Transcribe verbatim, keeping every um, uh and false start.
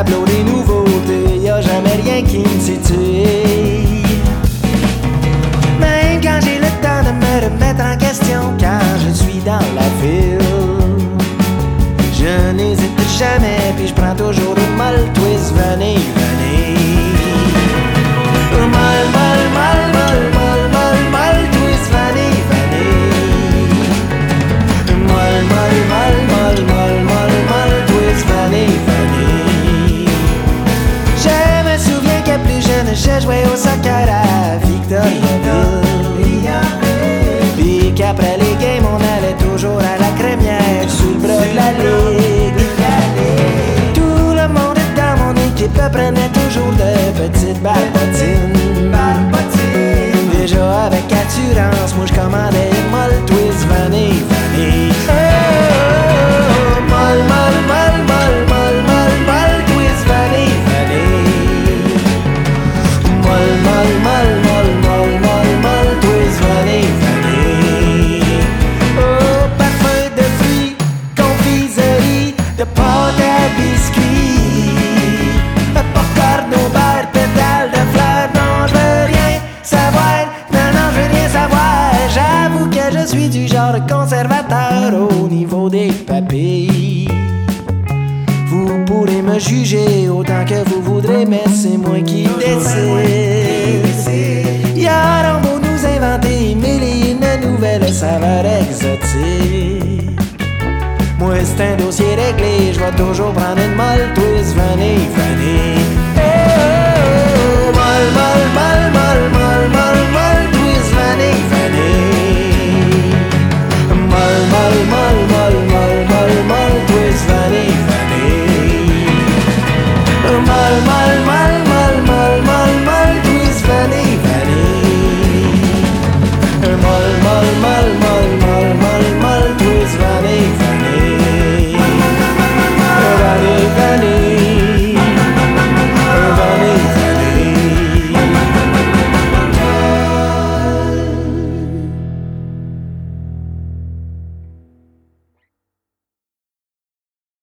tableau des nouveautés, y a jamais rien qui me titille. Même quand j'ai le temps de me remettre en question, quand je suis dans la ville, je n'hésite jamais, puis je prends toujours une molle twist. Venez, venez. Molle, molle, molle, molle, molle, molle, molle twist. Venez, venez. Molle, molle, molle, molle, molle, molle, molle twist. Venez, venez. Je me souviens que plus jeune, je jouais au soccer à Victoriaville. Puis qu'après les games, on allait toujours à la crémière sous le bras de la ligue. Tout le monde dans mon équipe prenait toujours de petites barbotines. Déjà avec assurance, moi je commandais une molle twist. Venez, venez. Oh, molle, molle, molle, molle, molle, molle, molle twist. Venez, venez. Molle, molle, molle, molle, molle, molle, molle twist. Venez, venez. Oh, parfum de fruits, confiserie, de pâte à biscuits. Popcorn au beurre, pétales de fleurs. Non, je veux rien savoir. Non, non, je veux rien savoir. J'avoue que je suis du genre conservateur au niveau des papilles. Vous pourrez me juger autant que vous voudrez, mais c'est moi qui décide. Y'auront beau nous inventer mille et une nouvelles saveurs exotiques, moi c'est un dossier réglé, je vais toujours prendre une molle twist. Venez,